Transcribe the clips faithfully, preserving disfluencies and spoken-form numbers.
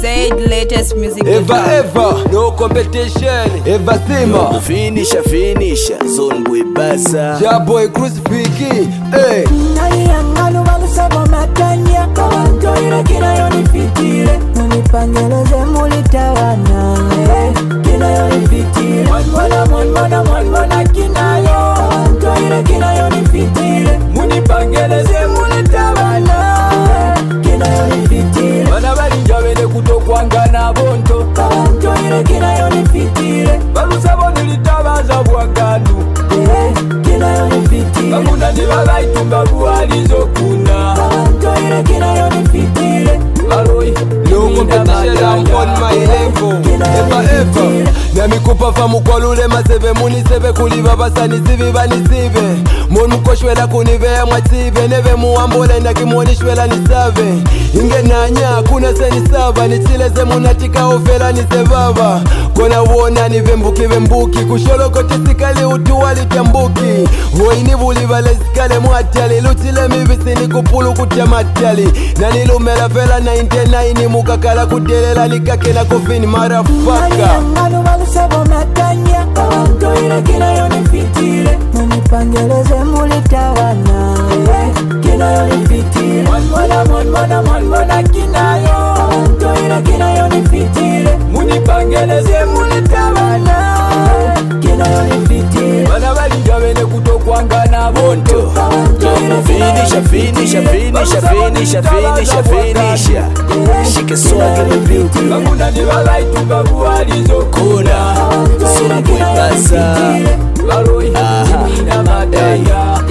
Zaid latest music. Eva Eva, no competition. Eva Sima, finisha finisha, zone boy basa. Ja boy crucifix, hey. Nani angalo balusaba matanya, kawanto ira kina yoni fitire. Nani pangeleze mulitawana, kina yoni fitire. Mwana mwana mwana mwana kina yo, kawanto ira kina yoni fitire. Muni pangeleze mulitawana, kina yoni fitire. Bana bali njabene kutokwangana bonto, kawanto ira kina yoni fitire. balusaba nilitabaza bwanganu, kina yoni fitire. Bamuna nibala itumba buwalizo kuna, kawanto ira kina yoni fitire. Aloy, no competition, I'm on my level. Eva Eva, namikupa famu kwa lule masebe. Muni sebe kuliva basani sivi bani sive. Monu koshwela kunivea mwatibe. Neve muambole na kimonishwela nisave. Inge nanya kuna seni saba. Nichileze munatika ofela nisevava. Kona wona nivembuki vembuki. Kusholoko tisikali utuwali tiambuki. Voini buliva lezikale mwatali. Lutile mivisi ni kupulu kutia matali. Nanilumela fela na ninety-nine mukakala kudelela nikakela kofini marafaka. Ngalo balusaba matanya, kawanto ira kina yoni fitire. Nani pangeleze mulitawana, kina yoni fitire. Mwana mwana mwana mwana kina yo, kawanto ira kina yoni fitire. Muni pangeleze mulitawana, kina yoni fitire. bana bali njabene kutokwangana bonto, Finisha finisha finisha finisha finisha finisha. Shike swag in the beauty. Bamuna nibala itumba buwalizo Kuna zone boy basa. Aloy, ina madaya.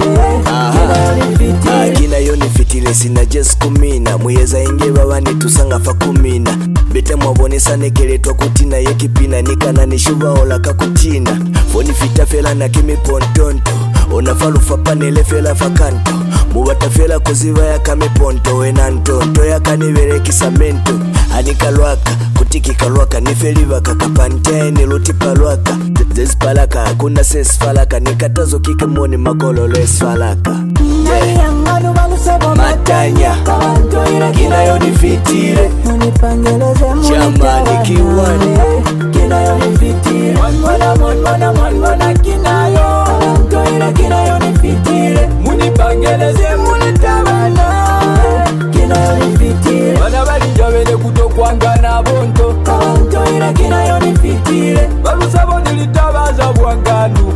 Aha, akina yoni fitile sina just kumina. Muyeza inge babani tusanga fa kumina. Bete mwabonesa nekeletwa kutina yekipina. Nikana nishuba ola kakutina. Foni fita fela na kimi pontonto. Onafalufa panele fela fakanto. Mubata fela kuziva ya kame ponto. Wenantonto ya kanivere kisamento. Anikalwaka, kutiki kalwaka. Nifeliva kakapante niluti palwaka. Zezi palaka, kuna sense falaka. Nikatazo kike moni makolo les falaka. Nani angalo balusaba Matanya, kawanto ira kina yoni fitire. Nani pangeleze mulitawana, Jamani kiwani. kina yoni fitire. Mwana mwana mwana mwana kina yo, kawanto ira kina yoni fitire. Muni pangeleze mulitawana, Kina yoni fitire. bana bali njabene kutokwangana bonto, Kawanto ira kina yoni fitire. balusaba nilitabaza bwanganu,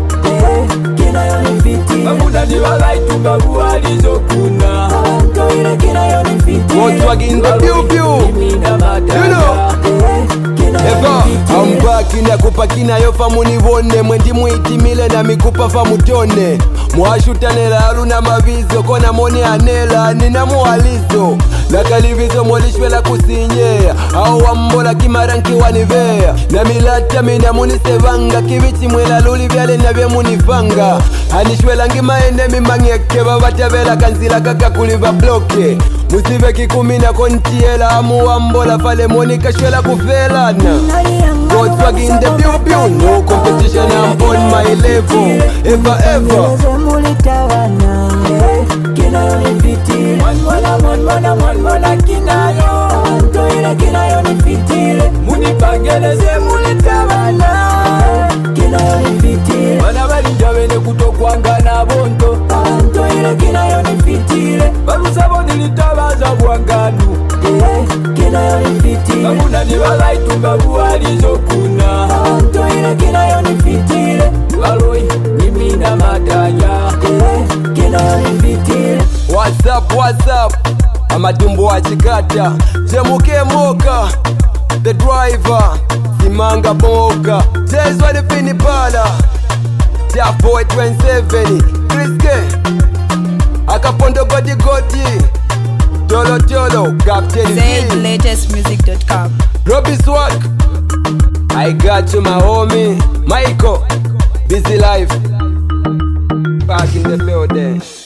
Kina yoni fitire. bamuna nibala itumba buwalizo kuna. Kawanto ira kina yoni fitire. Volkswagen the pew pew, Mina madaya. you know. Kina Eva, yoni fitire. ambaki nakupa kina yo famu nivone. Mwendi muitimile na mikupa famu tone. Mwashutanela aluna mavizo kona mone anela nina mualizo. Nakalivizo molishwela kusinyea. Au wambola kimaranki wanivea. Na milata mina munisevanga. Kivichi mwela luli vyale na vya munifanga. Anishwela ngimaende mimangeke. Babatavela kanzila kaka kuliva bloke. Musive kikumi na kontiela. Amu wambola fale monika shwela kufelana. Volkswagen the pew pew, no competition, I'm on my level. Ever ever. Mulitawana, kina yoni fitire. Mwana mwana mwana mwana kina yo, kawanto ira kina yoni fitire. Muni pangeleze mulitawana, Kina yoni fitire. bana bali njabene kutokwangana bonto, Kawanto ira kina yoni fitire. balusaba nilitabaza bwanganu, Kina yoni fitire. bamuna nibala itumba buwalizo kuna. Kawanto ira kina yoni fitire. Aloy, nimina madaya. Kina yoni fitire. What's up, what's up? Amadumbo wa chikata, Jemuke moka, the driver, Simanga boka, Tezwa the finipala, Tap boy twenty-seven, Kriske, Akapondo godi godi, Tolo tolo, Captain Zaid V, latest music dot com. Robbie Swag, I got you my homie, Michael, Busy Life, back in the building.